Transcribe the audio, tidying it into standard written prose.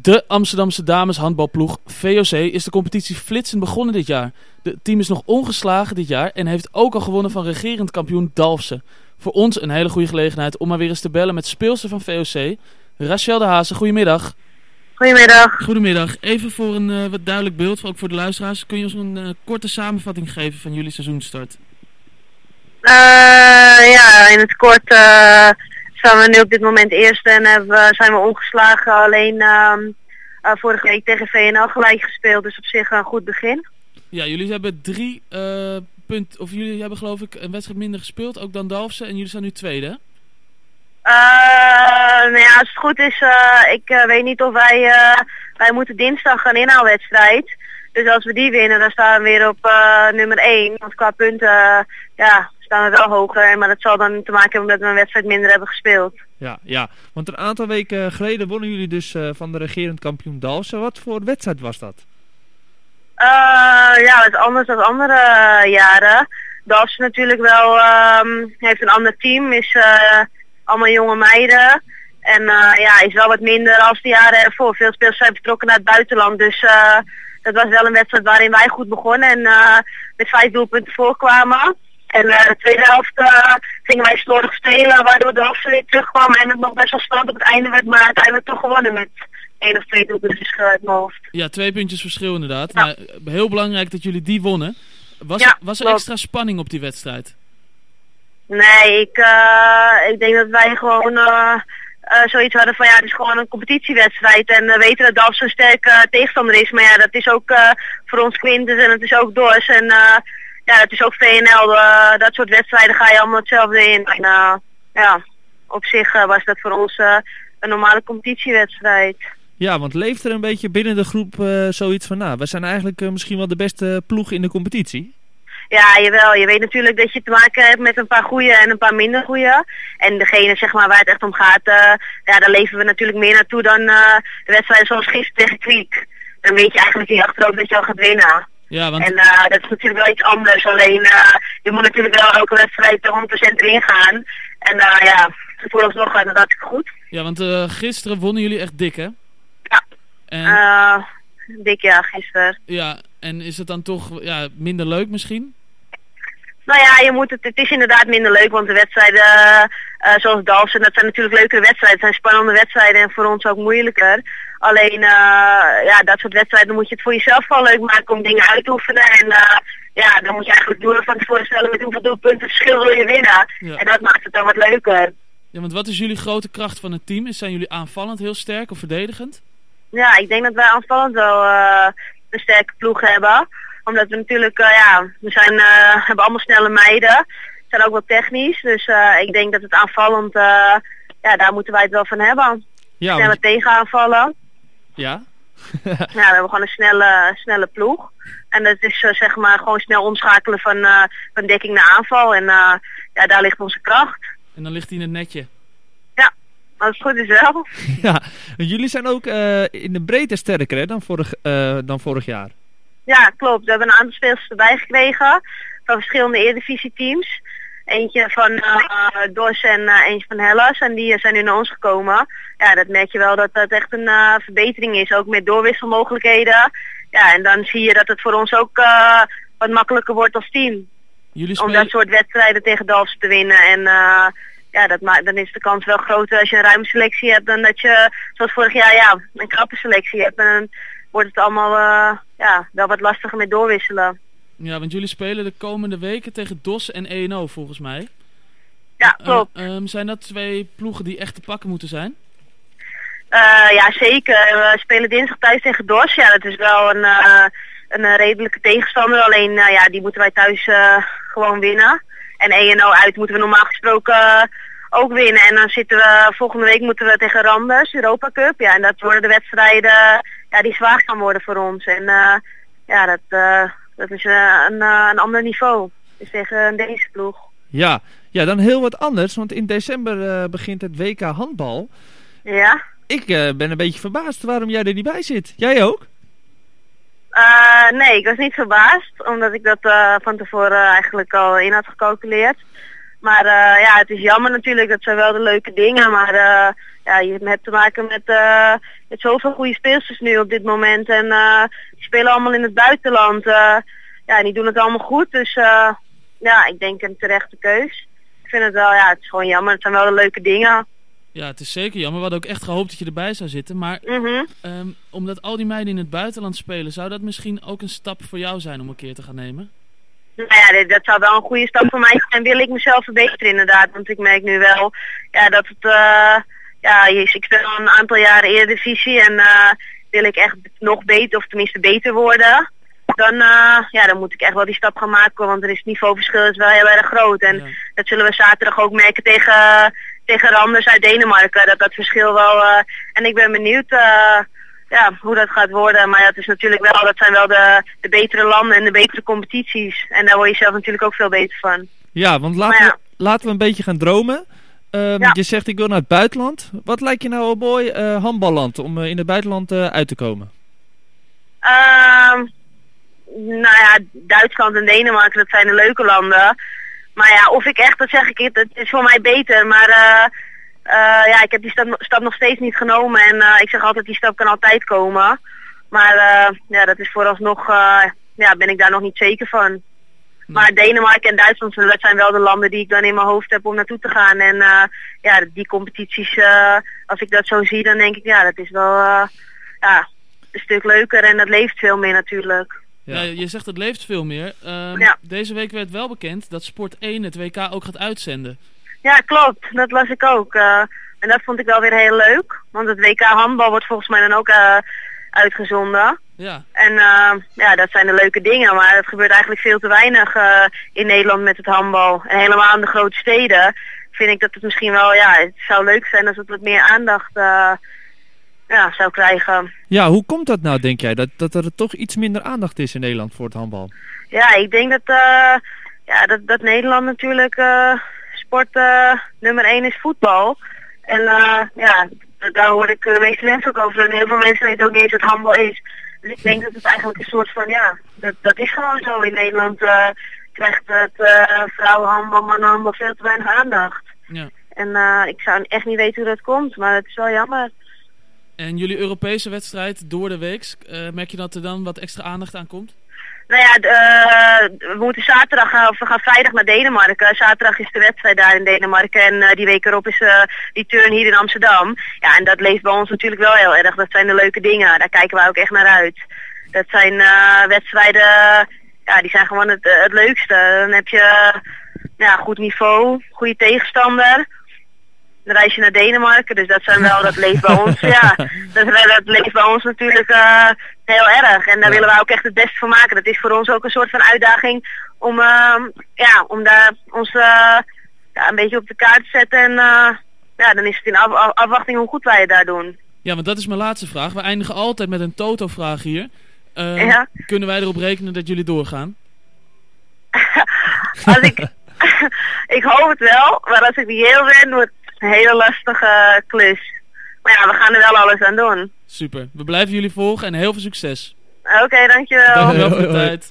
De Amsterdamse dameshandbalploeg VOC is de competitie flitsend begonnen dit jaar. Het team is nog ongeslagen dit jaar en heeft ook al gewonnen van regerend kampioen Dalfsen. Voor ons een hele goede gelegenheid om maar weer eens te bellen met speelster van VOC, Rachel de Haase. Goedemiddag. Goedemiddag. Goedemiddag. Even voor een wat duidelijk beeld, ook voor de luisteraars. Kun je ons een korte samenvatting geven van jullie seizoenstart? Ja, in het kort staan we nu op dit moment eerste en zijn we ongeslagen. Alleen vorige week tegen VNL gelijk gespeeld, dus op zich een goed begin. Ja, jullie hebben jullie hebben geloof ik een wedstrijd minder gespeeld, ook dan Dalfsen, en jullie zijn nu tweede, hè? Nou ja, als het goed is, ik weet niet of wij moeten dinsdag een inhaalwedstrijd. Dus als we die winnen, dan staan we weer op nummer 1. Want qua punten, staan we wel hoger. Maar dat zal dan te maken hebben omdat we een wedstrijd minder hebben gespeeld. Ja, want een aantal weken geleden wonnen jullie dus van de regerend kampioen Dalfsen. Wat voor wedstrijd was dat? Ja, het is anders dan andere jaren. Dalfsen natuurlijk wel heeft een ander team, is allemaal jonge meiden. En is wel wat minder als de jaren ervoor. Veel spelers zijn vertrokken naar het buitenland, dus dat was wel een wedstrijd waarin wij goed begonnen en met 5 doelpunten voorkwamen. En de tweede helft gingen wij slordig spelen, waardoor Dalfsen weer terugkwam en het nog best wel spannend op het einde werd, maar uiteindelijk toch gewonnen met 1 of 2 doelpunten uit mijn hoofd. Ja, 2 puntjes verschil inderdaad. Ja. Maar heel belangrijk dat jullie die wonnen. Was er extra spanning op die wedstrijd? Nee, ik denk dat wij gewoon zoiets hadden van het is gewoon een competitiewedstrijd en we weten dat Dalfsen een sterke tegenstander is, maar ja, dat is ook voor ons Quintus en het is ook Dors en het is ook VNL, dat soort wedstrijden ga je allemaal hetzelfde in. En op zich was dat voor ons een normale competitiewedstrijd. Ja, want leeft er een beetje binnen de groep zoiets van, we zijn eigenlijk misschien wel de beste ploeg in de competitie? Ja, jawel. Je weet natuurlijk dat je te maken hebt met een paar goede en een paar minder goede. En degene zeg maar waar het echt om gaat, daar leven we natuurlijk meer naartoe dan de wedstrijden zoals gisteren tegen Kwiek. Dan weet je eigenlijk in je achterhoofd dat je al gaat winnen. Ja, want... En dat is natuurlijk wel iets anders. Alleen je moet natuurlijk wel elke wedstrijd 100% erin gaan. En vooralsnog gaat het hartstikke goed. Ja, want gisteren wonnen jullie echt dik, hè? Ja. En... dik, ja, gisteren. Ja, en is het dan toch minder leuk misschien? Nou ja, het is inderdaad minder leuk, want de wedstrijden zoals Dalfsen, dat zijn natuurlijk leukere wedstrijden. Het zijn spannende wedstrijden en voor ons ook moeilijker. Alleen, dat soort wedstrijden moet je het voor jezelf wel leuk maken om dingen uit te oefenen. En dan moet je eigenlijk doelen van tevoren stellen met hoeveel doelpunten verschil wil je winnen. Ja. En dat maakt het dan wat leuker. Ja, want wat is jullie grote kracht van het team? Zijn jullie aanvallend heel sterk of verdedigend? Ja, ik denk dat wij aanvallend wel een sterke ploeg hebben. Omdat we natuurlijk, hebben allemaal snelle meiden. Zijn ook wel technisch. Dus ik denk dat het aanvallend, daar moeten wij het wel van hebben. Ja, snelle tegenaanvallen. Ja? We hebben gewoon een snelle ploeg. En dat is zeg maar gewoon snel omschakelen van dekking naar aanval. En daar ligt onze kracht. En dan ligt hij in het netje. Ja, als het goed is wel. Ja, jullie zijn ook in de breedte sterker hè, dan vorig jaar. Ja, klopt. We hebben een aantal spelers erbij gekregen van verschillende Eredivisie-teams. Eentje van Dors en eentje van Hellas. En die zijn nu naar ons gekomen. Ja, dat merk je wel dat dat echt een verbetering is. Ook met doorwisselmogelijkheden. Ja, en dan zie je dat het voor ons ook wat makkelijker wordt als team. Om dat soort wedstrijden tegen Dalfsen te winnen. En dan is de kans wel groter als je een ruime selectie hebt dan dat je, zoals vorig jaar, een krappe selectie hebt. En dan wordt het allemaal wel wat lastiger met doorwisselen. Ja, want jullie spelen de komende weken tegen DOS en ENO volgens mij. Ja, klopt. Zijn dat 2 ploegen die echt te pakken moeten zijn? Ja, zeker. We spelen dinsdag thuis tegen DOS. Ja, dat is wel een redelijke tegenstander. Alleen, die moeten wij thuis gewoon winnen. En ENO uit moeten we normaal gesproken ook winnen. En dan volgende week moeten we tegen Randers, Europa Cup. Ja, en dat worden de wedstrijden die zwaar gaan worden voor ons. En dat is een ander niveau. Dus tegen deze ploeg. Ja, dan heel wat anders. Want in december begint het WK handbal. Ja. Ik ben een beetje verbaasd waarom jij er niet bij zit. Jij ook? Nee, ik was niet verbaasd. Omdat ik dat van tevoren eigenlijk al in had gecalculeerd. Maar ja, het is jammer natuurlijk, dat zijn wel de leuke dingen. Maar ja, je hebt te maken met zoveel goede speelsters nu op dit moment. En die spelen allemaal in het buitenland. Ja, en die doen het allemaal goed. Dus ja, ik denk een terechte keus. Ik vind het wel, ja, het is gewoon jammer. Het zijn wel de leuke dingen. Ja, het is zeker jammer. We hadden ook echt gehoopt dat je erbij zou zitten. Maar omdat al die meiden in het buitenland spelen, zou dat misschien ook een stap voor jou zijn om een keer te gaan nemen? Nou ja, dat zou wel een goede stap voor mij zijn. En wil ik mezelf verbeteren inderdaad. Want ik merk nu wel ja, dat het... ja, ik speel al een aantal jaren Eredivisie. En wil ik echt nog beter, of tenminste beter worden. Dan, ja, dan moet ik echt wel die stap gaan maken. Want het niveauverschil is wel heel erg groot. En ja, dat zullen we zaterdag ook merken tegen Randers uit Denemarken. Dat verschil wel... en ik ben benieuwd... ja, hoe dat gaat worden. Maar ja, het is natuurlijk wel, dat zijn wel de betere landen en de betere competities. En daar word je zelf natuurlijk ook veel beter van. Ja, want laten we een beetje gaan dromen. Je zegt ik wil naar het buitenland. Wat lijkt je nou een mooi handballand om in het buitenland uit te komen? Nou ja, Duitsland en Denemarken, dat zijn de leuke landen. Maar ja, of ik echt, dat zeg ik, het is voor mij beter. Maar ja, ik heb die stap nog steeds niet genomen. En ik zeg altijd, die stap kan altijd komen. Maar ja, dat is vooralsnog, ja, ben ik daar nog niet zeker van. Nee. Maar Denemarken en Duitsland, dat zijn wel de landen die ik dan in mijn hoofd heb om naartoe te gaan. En ja, die competities, als ik dat zo zie, dan denk ik, ja, dat is wel ja, een stuk leuker en dat leeft veel meer natuurlijk. Ja, je zegt het leeft veel meer. Ja. Deze week werd wel bekend dat Sport 1 het WK ook gaat uitzenden. Ja, klopt. Dat las ik ook. En dat vond ik wel weer heel leuk. Want het WK handbal wordt volgens mij dan ook uitgezonden. Ja. En ja, dat zijn de leuke dingen. Maar het gebeurt eigenlijk veel te weinig in Nederland met het handbal. En helemaal in de grote steden vind ik dat het misschien wel... Ja, het zou leuk zijn als het wat meer aandacht ja, zou krijgen. Ja, hoe komt dat nou, denk jij? Dat er toch iets minder aandacht is in Nederland voor het handbal? Ja, ik denk ja, dat Nederland natuurlijk... sport nummer 1 is voetbal. En ja, daar hoor ik de meeste mensen ook over. En heel veel mensen weten ook niet eens wat handbal is. Dus ik denk dat het eigenlijk een soort van, ja, dat is gewoon zo. In Nederland krijgt het vrouwenhandbal, mannenhandbal veel te weinig aandacht. Ja. En ik zou echt niet weten hoe dat komt, maar het is wel jammer. En jullie Europese wedstrijd door de week, merk je dat er dan wat extra aandacht aan komt? Nou ja, we moeten zaterdag, of we gaan vrijdag naar Denemarken. Zaterdag is de wedstrijd daar in Denemarken en die week erop is die turn hier in Amsterdam. Ja, en dat leeft bij ons natuurlijk wel heel erg. Dat zijn de leuke dingen. Daar kijken wij ook echt naar uit. Dat zijn wedstrijden, ja, die zijn gewoon het leukste. Dan heb je ja, goed niveau, goede tegenstander. Dan reis je naar Denemarken, dus dat zijn wel, dat leeft bij ons, ja. Dat leeft bij ons natuurlijk heel erg. En daar willen wij ook echt het beste van maken. Dat is voor ons ook een soort van uitdaging om, ja, om daar ons ja, een beetje op de kaart te zetten. En ja, dan is het in afwachting hoe goed wij het daar doen. Ja, want dat is mijn laatste vraag. We eindigen altijd met een toto-vraag hier. Ja? Kunnen wij erop rekenen dat jullie doorgaan? Ik hoop het wel, maar als ik die heel ben, wordt het een hele lastige klus. Maar ja, we gaan er wel alles aan doen. Super. We blijven jullie volgen en heel veel succes. Oké, dankjewel. Dankjewel voor de tijd.